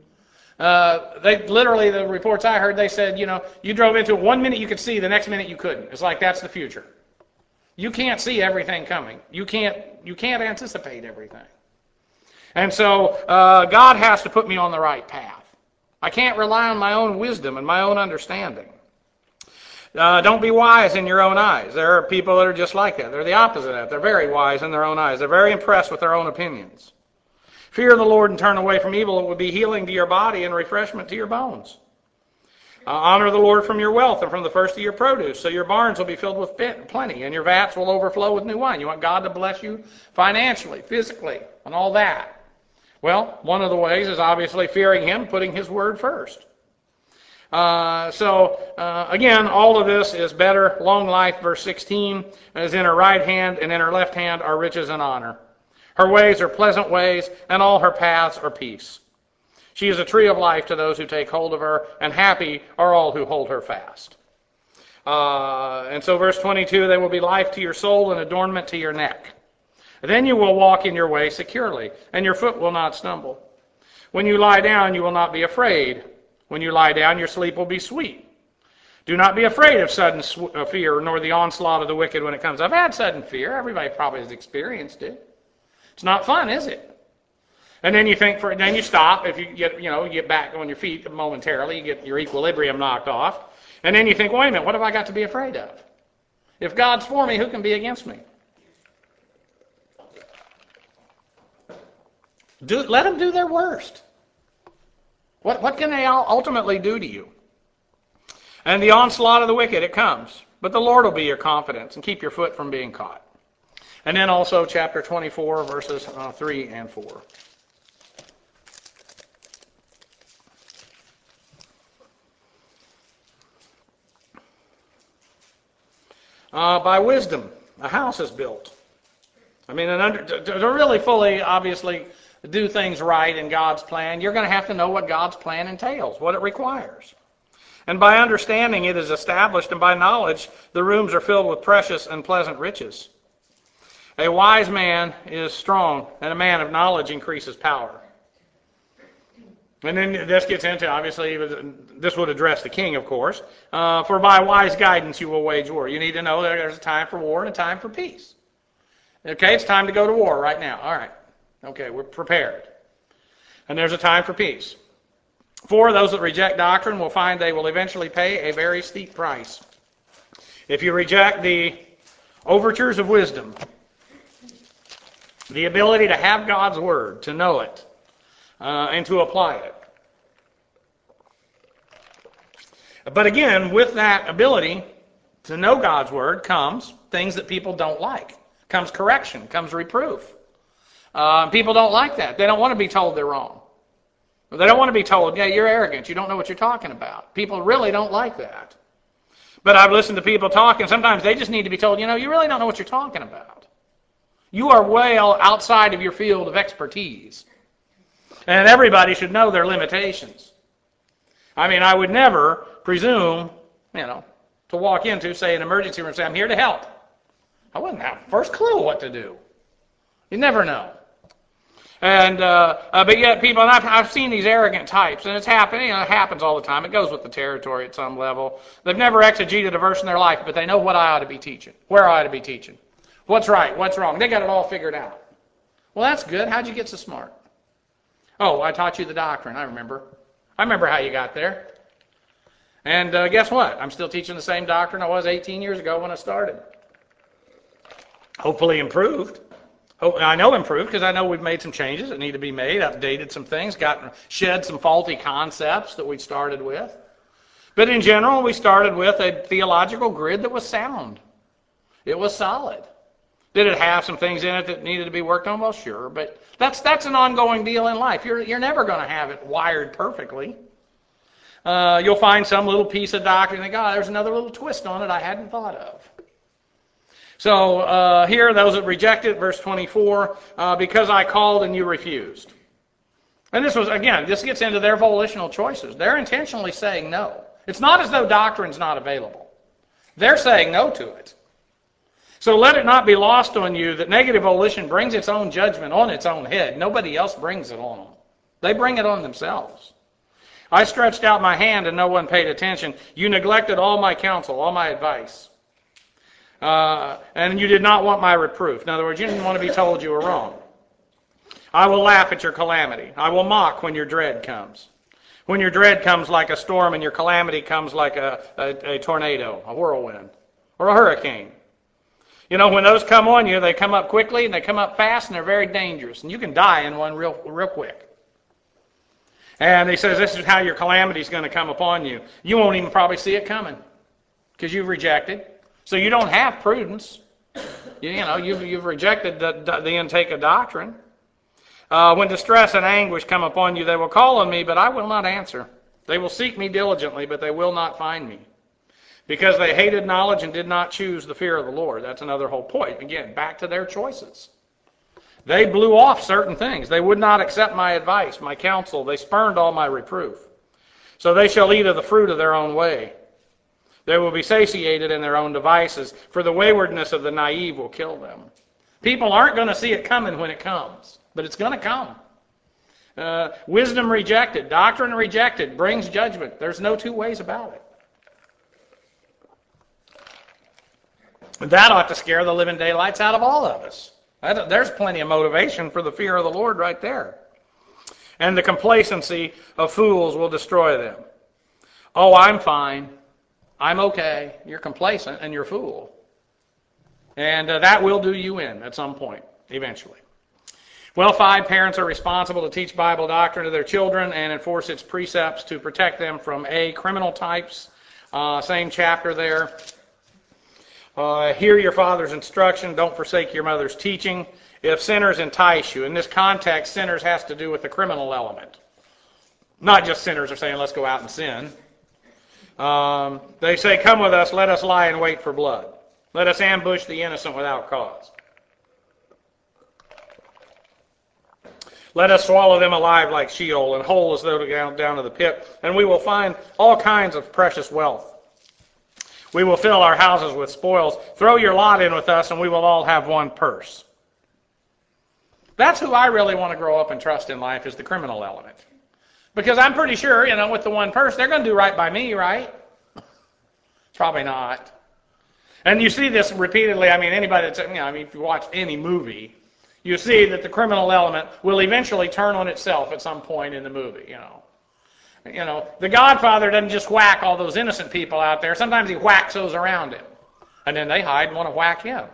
S1: Uh, they literally, the reports I heard, they said, you know, you drove into it one minute you could see, the next minute you couldn't. It's like that's the future. You can't see everything coming. You can't, you can't anticipate everything. And so uh, God has to put me on the right path. I can't rely on my own wisdom and my own understanding. Uh, don't be wise in your own eyes. There are people that are just like that. They're the opposite of that. They're very wise in their own eyes. They're very impressed with their own opinions. Fear the Lord and turn away from evil. It will be healing to your body and refreshment to your bones. Uh, honor the Lord from your wealth and from the first of your produce, so your barns will be filled with plenty, and your vats will overflow with new wine. You want God to bless you financially, physically, and all that. Well, one of the ways is obviously fearing Him, putting His word first. Uh, so, uh, again, all of this is better. Long life, verse sixteen, is in her right hand, and in her left hand are riches and honor. Her ways are pleasant ways, and all her paths are peace. She is a tree of life to those who take hold of her, and happy are all who hold her fast. Uh, and so verse twenty-two, they will be life to your soul and adornment to your neck. Then you will walk in your way securely, and your foot will not stumble. When you lie down, you will not be afraid. When you lie down, your sleep will be sweet. Do not be afraid of sudden fear, nor the onslaught of the wicked when it comes. I've had sudden fear. Everybody probably has experienced it. It's not fun, is it? And then you think, for then you stop. If you get, you know, you get back on your feet momentarily, you get your equilibrium knocked off, and then you think, wait a minute, what have I got to be afraid of? If God's for me, who can be against me? Do, let them do their worst. What, what can they ultimately do to you? And the onslaught of the wicked, it comes. But the Lord will be your confidence and keep your foot from being caught. And then also chapter twenty-four, verses uh, three and four. Uh, by wisdom, a house is built. I mean, an under, to, to really fully, obviously, do things right in God's plan, you're going to have to know what God's plan entails, what it requires. And by understanding it is established, and by knowledge, the rooms are filled with precious and pleasant riches. A wise man is strong, and a man of knowledge increases power. And then this gets into, obviously, this would address the king, of course. Uh, for by wise guidance you will wage war. You need to know that there's a time for war and a time for peace. Okay, it's time to go to war right now. All right. Okay, we're prepared. And there's a time for peace. For those that reject doctrine will find they will eventually pay a very steep price. If you reject the overtures of wisdom, the ability to have God's word, to know it, uh, and to apply it. But again, with that ability to know God's word comes things that people don't like. Comes correction, comes reproof. Uh, people don't like that. They don't want to be told they're wrong. They don't want to be told, yeah, you're arrogant. You don't know what you're talking about. People really don't like that. But I've listened to people talk, and sometimes they just need to be told, you know, you really don't know what you're talking about. You are well outside of your field of expertise. And everybody should know their limitations. I mean, I would never presume, you know, to walk into, say, an emergency room and say, I'm here to help. I wouldn't have the first clue what to do. You never know. And uh, uh, but yet people, and I've, I've seen these arrogant types, and it's happening. You know, it happens all the time. It goes with the territory at some level. They've never exegeted a verse in their life, but they know what I ought to be teaching, where I ought to be teaching, what's right, what's wrong. They got it all figured out. Well, that's good. How'd you get so smart? Oh, I taught you the doctrine. I remember. I remember how you got there. And uh, guess what? I'm still teaching the same doctrine I was eighteen years ago when I started. Hopefully improved. I know improved because I know we've made some changes that need to be made, updated some things, gotten shed some faulty concepts that we started with. But in general, we started with a theological grid that was sound. It was solid. Did it have some things in it that needed to be worked on? Well, sure, but that's that's an ongoing deal in life. You're you're never going to have it wired perfectly. Uh, you'll find some little piece of doctrine and think, oh, there's another little twist on it I hadn't thought of. So uh, here, those that rejected, verse twenty-four, uh, because I called and you refused. And this was, again, this gets into their volitional choices. They're intentionally saying no. It's not as though doctrine's not available. They're saying no to it. So let it not be lost on you that negative volition brings its own judgment on its own head. Nobody else brings it on them. They bring it on themselves. I stretched out my hand and no one paid attention. You neglected all my counsel, all my advice. Uh, and you did not want my reproof. In other words, you didn't want to be told you were wrong. I will laugh at your calamity. I will mock when your dread comes. When your dread comes like a storm and your calamity comes like a, a, a tornado, a whirlwind, or a hurricane. You know, when those come on you, they come up quickly and they come up fast and they're very dangerous. And you can die in one real, real quick. And he says this is how your calamity is going to come upon you. You won't even probably see it coming because you've rejected. So you don't have prudence. You, you know, you've, you've rejected the, the intake of doctrine. Uh, when distress and anguish come upon you, they will call on me, but I will not answer. They will seek me diligently, but they will not find me. Because they hated knowledge and did not choose the fear of the Lord. That's another whole point. Again, back to their choices. They blew off certain things. They would not accept my advice, my counsel. They spurned all my reproof. So they shall eat of the fruit of their own way. They will be satiated in their own devices, for the waywardness of the naive will kill them. People aren't going to see it coming when it comes, but it's going to come. Uh, wisdom rejected, doctrine rejected, brings judgment. There's no two ways about it. That ought to scare the living daylights out of all of us. That, there's plenty of motivation for the fear of the Lord right there. And the complacency of fools will destroy them. Oh, I'm fine. I'm okay. You're complacent and you're a fool. And uh, that will do you in at some point, eventually. Well, five, parents are responsible to teach Bible doctrine to their children and enforce its precepts to protect them from A, criminal types. Uh, same chapter there. Uh, hear your father's instruction. Don't forsake your mother's teaching. If sinners entice you. In this context, sinners has to do with the criminal element. Not just sinners are saying, let's go out and sin. Um, they say, come with us, let us lie in wait for blood. Let us ambush the innocent without cause. Let us swallow them alive like Sheol and whole as though to go down to the pit. And we will find all kinds of precious wealth. We will fill our houses with spoils. Throw your lot in with us and we will all have one purse. That's who I really want to grow up and trust in life, is the criminal element. Because I'm pretty sure, you know, with the one purse, they're going to do right by me, right? Probably not. And you see this repeatedly. I mean, anybody that's, you know, I mean, if you watch any movie, you see that the criminal element will eventually turn on itself at some point in the movie, you know. You know, the Godfather doesn't just whack all those innocent people out there. Sometimes he whacks those around him. And then they hide and want to whack him.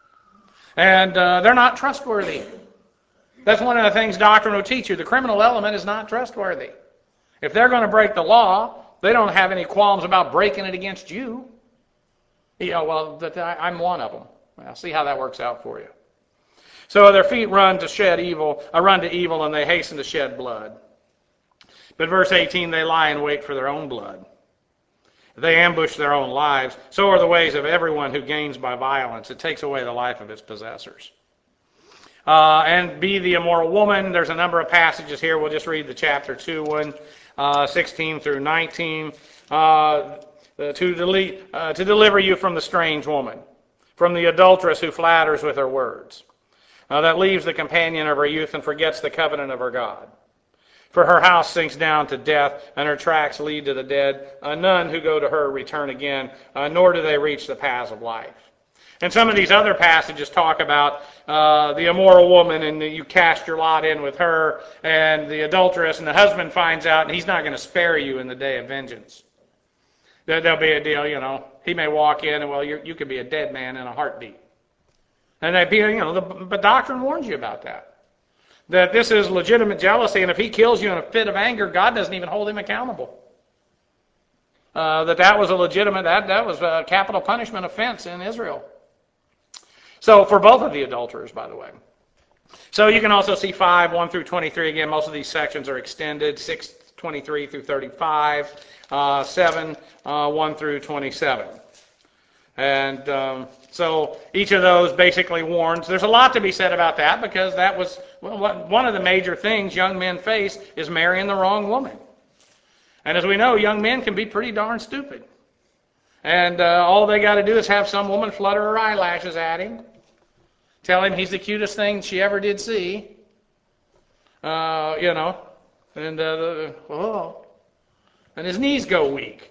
S1: And uh, they're not trustworthy. That's one of the things doctrine will teach you. The criminal element is not trustworthy. If they're going to break the law, they don't have any qualms about breaking it against you. You know, well, that I'm one of them. Well, see how that works out for you. So their feet run to shed evil, uh, run to evil, and they hasten to shed blood. But verse eighteen, they lie in wait for their own blood. They ambush their own lives. So are the ways of everyone who gains by violence. It takes away the life of its possessors. Uh, and be the immoral woman. There's a number of passages here. We'll just read the chapter two one, uh, sixteen through nineteen. Uh, to, delete, uh, to deliver you from the strange woman, from the adulteress who flatters with her words, uh, that leaves the companion of her youth and forgets the covenant of her God. For her house sinks down to death, and her tracks lead to the dead. Uh, none who go to her return again, uh, nor do they reach the paths of life. And some of these other passages talk about uh, the immoral woman, and you cast your lot in with her, and the adulteress, and the husband finds out, and he's not going to spare you in the day of vengeance. There, there'll be a deal, you know. He may walk in, and well, you're, you could be a dead man in a heartbeat. And they, you know, the, but doctrine warns you about that. That this is legitimate jealousy, and if he kills you in a fit of anger, God doesn't even hold him accountable. uh, that that was a legitimate, that, that was a capital punishment offense in Israel. So for both of the adulterers, by the way. So you can also see five, one through twenty-three. Again, most of these sections are extended. six, twenty-three through thirty-five. Uh, seven, uh, one through twenty-seven. And um, so each of those basically warns. There's a lot to be said about that because that was well, one of the major things young men face is marrying the wrong woman. And as we know, young men can be pretty darn stupid. And uh, all they got to do is have some woman flutter her eyelashes at him, tell him he's the cutest thing she ever did see, uh, you know, and uh, the, oh, and his knees go weak.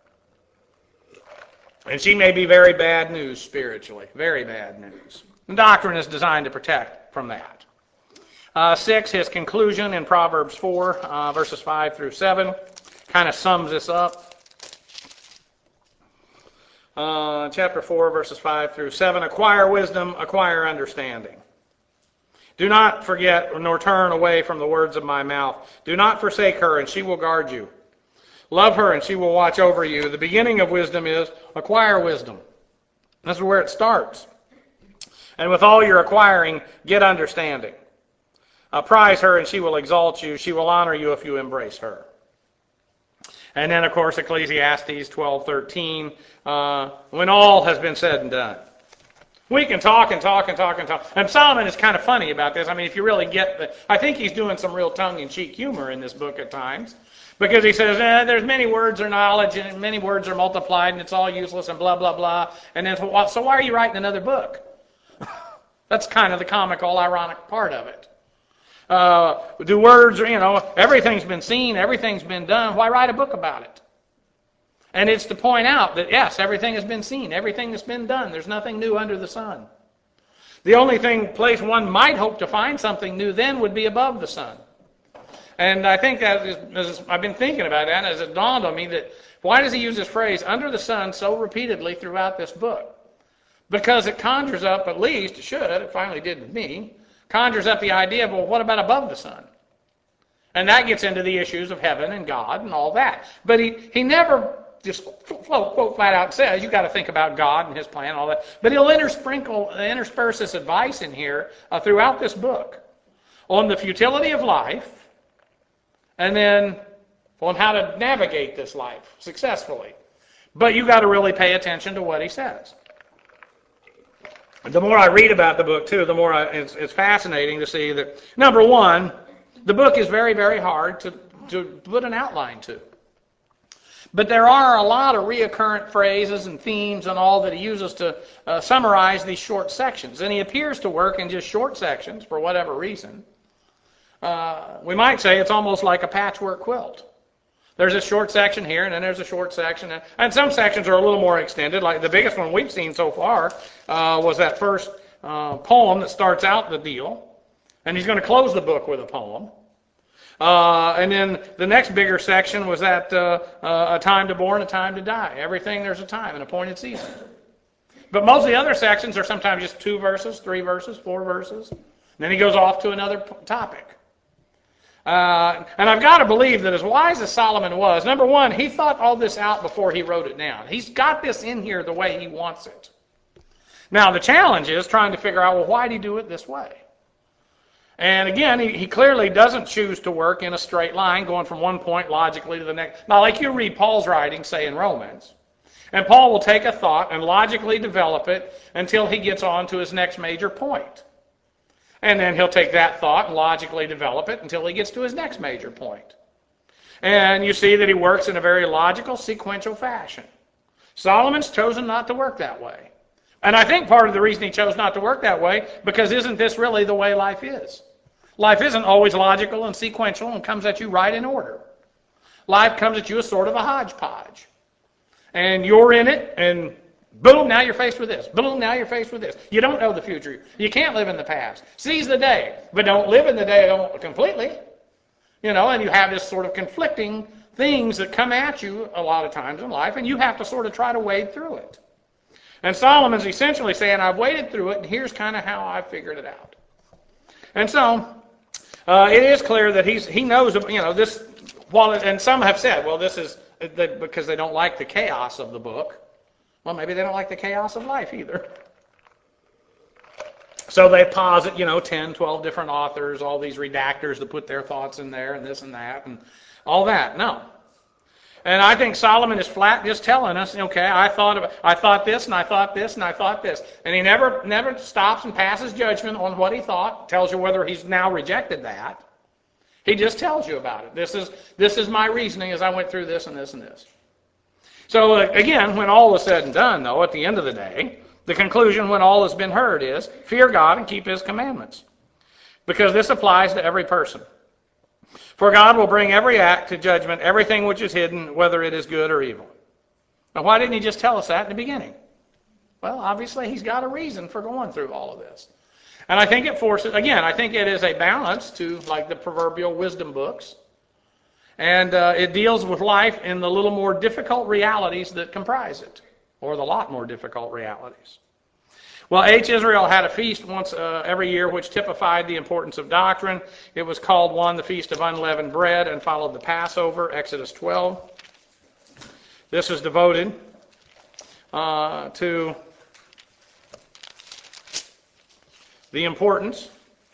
S1: And she may be very bad news spiritually, very bad news. The doctrine is designed to protect from that. Uh, six, his conclusion in Proverbs four, uh, verses five through seven, kind of sums this up. Uh, chapter four, verses five through seven, acquire wisdom, acquire understanding. Do not forget nor turn away from the words of my mouth. Do not forsake her, and she will guard you. Love her, and she will watch over you. The beginning of wisdom is acquire wisdom. This is where it starts. And with all your acquiring, get understanding. Uh, prize her, and she will exalt you. She will honor you if you embrace her. And then, of course, Ecclesiastes twelve thirteen, uh, when all has been said and done. We can talk and talk and talk and talk. And Solomon is kind of funny about this. I mean, if you really get the... I think he's doing some real tongue-in-cheek humor in this book at times. Because he says, eh, there's many words are knowledge and many words are multiplied and it's all useless and blah, blah, blah. And then, so why are you writing another book? That's kind of the comical, ironic part of it. Uh, do words, you know, everything's been seen, everything's been done. Why write a book about it? And it's to point out that, yes, everything has been seen, everything has been done. There's nothing new under the sun. The only thing, place one might hope to find something new then would be above the sun. And I think that is, as I've been thinking about that, as it dawned on me that why does he use this phrase, under the sun, so repeatedly throughout this book? Because it conjures up, at least, it should, it finally did with me, conjures up the idea of, well, what about above the sun? And that gets into the issues of heaven and God and all that. But he, he never just quote, quote flat out says, you've got to think about God and his plan and all that. But he'll intersprinkle, intersperse this advice in here uh, throughout this book on the futility of life, and then on how to navigate this life successfully. But you've got to really pay attention to what he says. The more I read about the book, too, the more I, it's, it's fascinating to see that, number one, the book is very, very hard to, to put an outline to. But there are a lot of reoccurrent phrases and themes and all that he uses to uh, summarize these short sections. And he appears to work in just short sections for whatever reason. Uh, we might say it's almost like a patchwork quilt. There's a short section here, and then there's a short section. And some sections are a little more extended. Like the biggest one we've seen so far uh, was that first uh, poem that starts out the deal. And he's going to close the book with a poem. Uh, and then the next bigger section was that uh, uh, a time to born, a time to die. Everything there's a time, an appointed season. But most of the other sections are sometimes just two verses, three verses, four verses. And then he goes off to another topic. Uh, and I've got to believe that as wise as Solomon was, number one, he thought all this out before he wrote it down. He's got this in here the way he wants it. Now, the challenge is trying to figure out, well, why did he do it this way? And again, he, he clearly doesn't choose to work in a straight line, going from one point logically to the next. Now, like you read Paul's writing, say in Romans, and Paul will take a thought and logically develop it until he gets on to his next major point. And then he'll take that thought and logically develop it until he gets to his next major point. And you see that he works in a very logical, sequential fashion. Solomon's chosen not to work that way. And I think part of the reason he chose not to work that way, because isn't this really the way life is? Life isn't always logical and sequential and comes at you right in order. Life comes at you as sort of a hodgepodge. And you're in it, and boom, now you're faced with this. Boom, now you're faced with this. You don't know the future. You can't live in the past. Seize the day, but don't live in the day completely. You know, and you have this sort of conflicting things that come at you a lot of times in life, and you have to sort of try to wade through it. And Solomon's essentially saying, I've waded through it, and here's kind of how I figured it out. And so, uh, it is clear that he's he knows, you know, this Well, and some have said, well, this is because they don't like the chaos of the book. Well, maybe they don't like the chaos of life either. So they posit, you know, ten, twelve different authors, all these redactors to put their thoughts in there and this and that and all that. No. And I think Solomon is flat just telling us, okay, I thought of, I thought this and I thought this and I thought this. And he never never stops and passes judgment on what he thought, tells you whether he's now rejected that. He just tells you about it. This is this is my reasoning as I went through this and this and this. So uh, again, when all is said and done, though, at the end of the day, the conclusion when all has been heard is, fear God and keep his commandments. Because this applies to every person. For God will bring every act to judgment, everything which is hidden, whether it is good or evil. Now, why didn't he just tell us that in the beginning? Well, obviously, he's got a reason for going through all of this. And I think it forces, again, I think it is a balance to, like, the proverbial wisdom books. And uh, it deals with life in the little more difficult realities that comprise it, or the lot more difficult realities. Well, H. Israel had a feast once uh, every year which typified the importance of doctrine. It was called, one, the Feast of Unleavened Bread, and followed the Passover, Exodus twelve. This was devoted uh, to the importance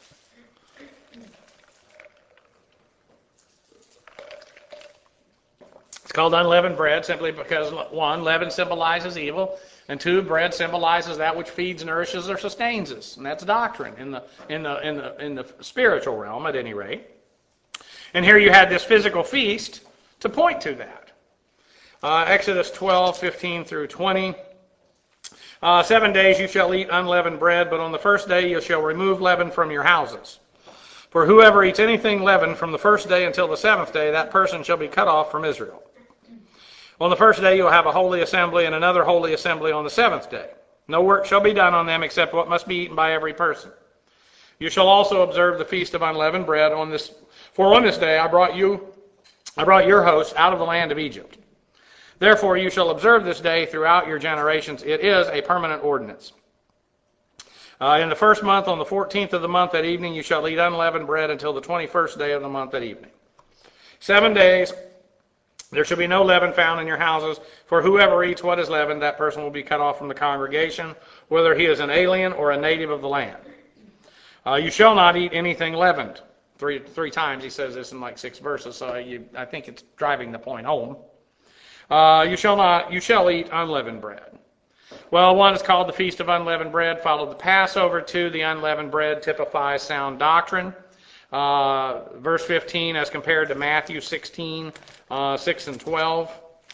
S1: It's called unleavened bread simply because, one, leaven symbolizes evil, and two, bread symbolizes that which feeds, nourishes, or sustains us, and that's doctrine in the in the in the in the spiritual realm, at any rate. And here you had this physical feast to point to that. Uh, Exodus twelve, fifteen through twenty. Uh, seven days you shall eat unleavened bread, but on the first day you shall remove leaven from your houses. For whoever eats anything leavened from the first day until the seventh day, that person shall be cut off from Israel. On the first day you will have a holy assembly, and another holy assembly on the seventh day. No work shall be done on them except what must be eaten by every person. You shall also observe the feast of unleavened bread on this. For on this day I brought you, I brought your hosts out of the land of Egypt. Therefore you shall observe this day throughout your generations. It is a permanent ordinance. Uh, in the first month, on the fourteenth of the month at evening, you shall eat unleavened bread until the twenty-first day of the month at evening. Seven days there shall be no leaven found in your houses, for whoever eats what is leavened, that person will be cut off from the congregation, whether he is an alien or a native of the land. Uh, you shall not eat anything leavened. Three three times he says this in like six verses, so you, I think it's driving the point home. Uh, you shall not, you shall eat unleavened bread. Well, one is called the Feast of Unleavened Bread, followed the Passover. Two, the unleavened bread typifies sound doctrine. Uh, verse fifteen as compared to Matthew sixteen, uh, six and twelve.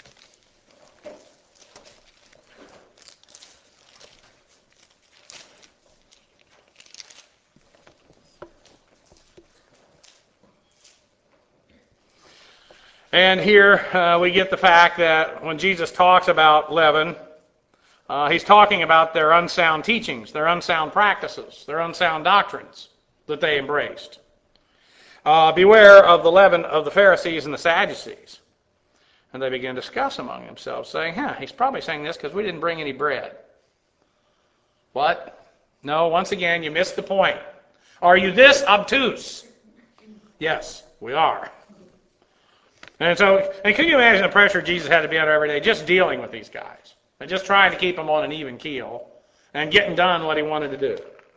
S1: And here uh, we get the fact that when Jesus talks about leaven, uh, he's talking about their unsound teachings, their unsound practices, their unsound doctrines that they embraced. Uh, beware of the leaven of the Pharisees and the Sadducees. And they begin to discuss among themselves, saying, huh, he's probably saying this because we didn't bring any bread. What? No, once again, you missed the point. Are you this obtuse? Yes, we are. And so, and can you imagine the pressure Jesus had to be under every day just dealing with these guys and just trying to keep them on an even keel and getting done what he wanted to do?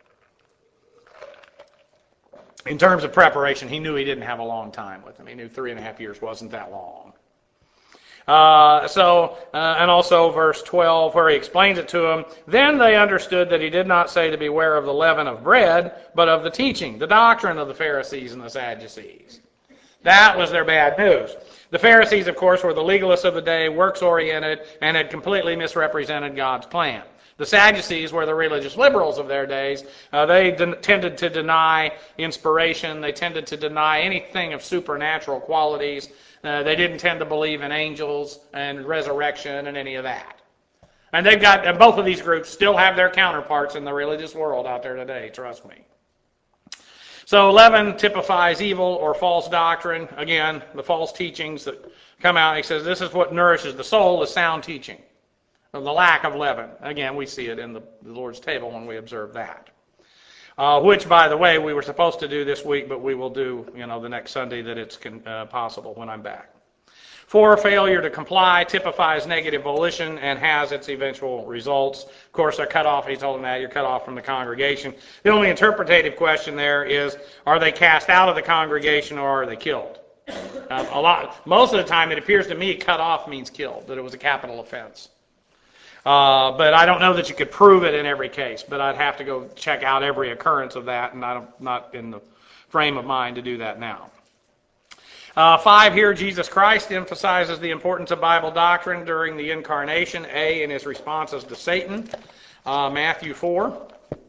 S1: In terms of preparation, he knew he didn't have a long time with him. He knew three and a half years wasn't that long. Uh, so, uh, and also verse twelve, where he explains it to them, then they understood that he did not say to beware of the leaven of bread, but of the teaching, the doctrine of the Pharisees and the Sadducees. That was their bad news. The Pharisees, of course, were the legalists of the day, works-oriented, and had completely misrepresented God's plan. The Sadducees were the religious liberals of their days. Uh, they de- tended to deny inspiration. They tended to deny anything of supernatural qualities. Uh, they didn't tend to believe in angels and resurrection and any of that. And they've got, and both of these groups still have their counterparts in the religious world out there today, trust me. So leaven typifies evil or false doctrine. Again, the false teachings that come out. He says this is what nourishes the soul, is sound teaching. The lack of leaven. Again, we see it in the, the Lord's table when we observe that. Uh, which, by the way, we were supposed to do this week, but we will do, you know, the next Sunday that it's uh, possible when I'm back. Four, failure to comply typifies negative volition and has its eventual results. Of course, they're cut off. He told them that you're cut off from the congregation. The only interpretative question there is, are they cast out of the congregation or are they killed? Um, a lot, most of the time, it appears to me cut off means killed, that it was a capital offense. Uh, but I don't know that you could prove it in every case, but I'd have to go check out every occurrence of that, and I'm not in the frame of mind to do that now. Uh, five, here Jesus Christ emphasizes the importance of Bible doctrine during the incarnation, A, in his responses to Satan, uh, Matthew four,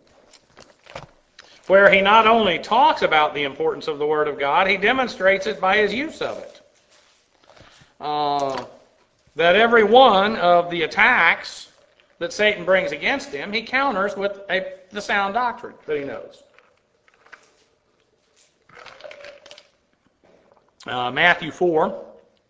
S1: where he not only talks about the importance of the Word of God, he demonstrates it by his use of it. Uh, that every one of the attacks that Satan brings against him, he counters with a, the sound doctrine that he knows. Uh, Matthew four,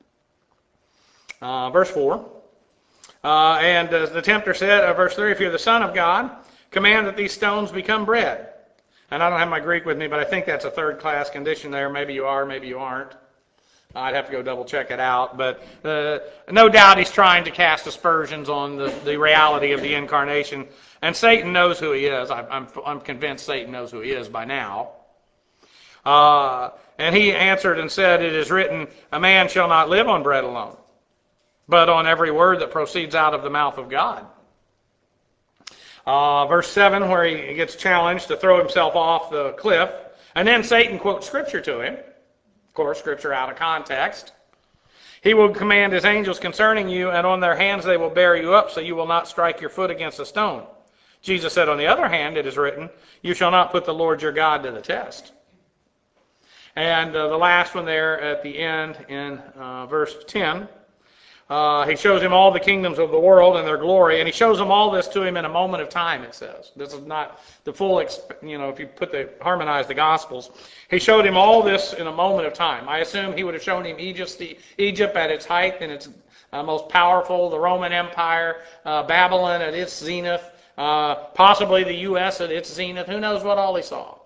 S1: uh, verse four. Uh, and uh, the tempter said, uh, verse three, if you're the Son of God, command that these stones become bread. And I don't have my Greek with me, but I think that's a third-class condition there. Maybe you are, maybe you aren't. I'd have to go double-check it out. But uh, no doubt he's trying to cast aspersions on the, the reality of the incarnation. And Satan knows who he is. I, I'm, I'm convinced Satan knows who he is by now. Uh, and he answered and said, it is written, a man shall not live on bread alone, but on every word that proceeds out of the mouth of God. Uh, verse seven, where he gets challenged to throw himself off the cliff. And then Satan quotes Scripture to him. Of course, Scripture out of context. He will command his angels concerning you, and on their hands they will bear you up, so you will not strike your foot against a stone. Jesus said, on the other hand, it is written, you shall not put the Lord your God to the test. And uh, the last one there at the end in uh, verse ten, uh, he shows him all the kingdoms of the world and their glory, and he shows him all this to him in a moment of time, it says. This is not the full, exp- you know, if you put the harmonize the Gospels. He showed him all this in a moment of time. I assume he would have shown him Egypt, the, Egypt at its height and its uh, most powerful, the Roman Empire, uh, Babylon at its zenith, uh, possibly the U S at its zenith. Who knows what all he saw?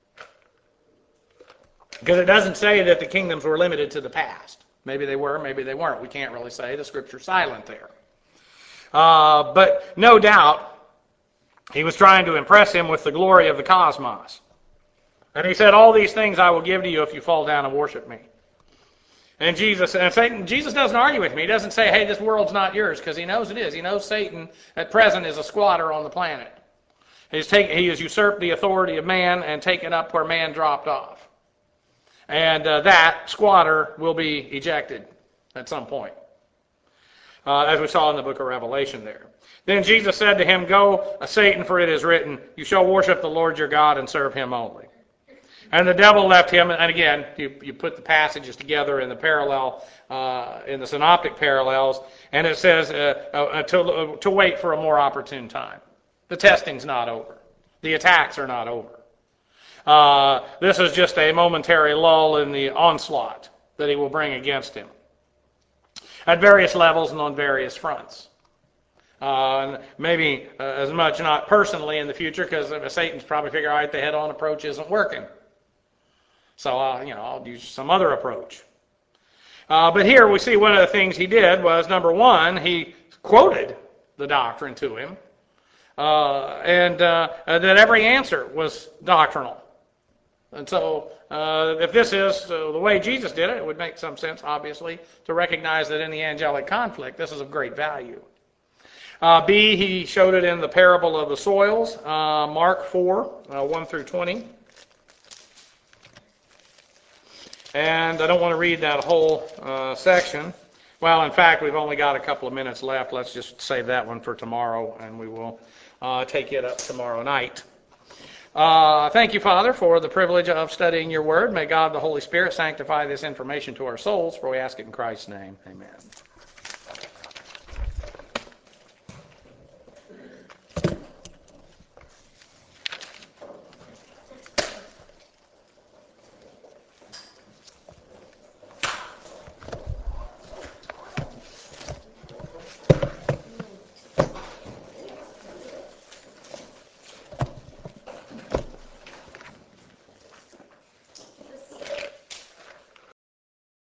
S1: Because it doesn't say that the kingdoms were limited to the past. Maybe they were, maybe they weren't. We can't really say. The Scripture's silent there. Uh, but no doubt, he was trying to impress him with the glory of the cosmos. And he said, all these things I will give to you if you fall down and worship me. And Jesus, and Satan, Jesus doesn't argue with me. He doesn't say, hey, this world's not yours, because he knows it is. He knows Satan at present is a squatter on the planet. He's taken, he has usurped the authority of man and taken up where man dropped off. And uh, that squatter will be ejected at some point, uh, as we saw in the book of Revelation there. Then Jesus said to him, go, uh, Satan, for it is written, you shall worship the Lord your God and serve him only. And the devil left him, and again, you, you put the passages together in the parallel, uh, in the synoptic parallels, and it says uh, uh, to, uh, to wait for a more opportune time. The testing's not over. The attacks are not over. Uh, this is just a momentary lull in the onslaught that he will bring against him at various levels and on various fronts. Uh, and maybe uh, as much not personally in the future, because Satan's probably figuring, all right, the head-on approach isn't working. So, uh, you know, I'll use some other approach. Uh, but here we see one of the things he did was, number one, he quoted the doctrine to him, uh, and uh, that every answer was doctrinal. And so, uh, if this is uh, the way Jesus did it, it would make some sense, obviously, to recognize that in the angelic conflict, this is of great value. Uh, B, he showed it in the parable of the soils, uh, Mark four, uh, one through twenty. And I don't want to read that whole uh, section. Well, in fact, we've only got a couple of minutes left. Let's just save that one for tomorrow, and we will uh, take it up tomorrow night. Uh, thank you, Father, for the privilege of studying your word. May God, the Holy Spirit, sanctify this information to our souls, for we ask it in Christ's name. Amen.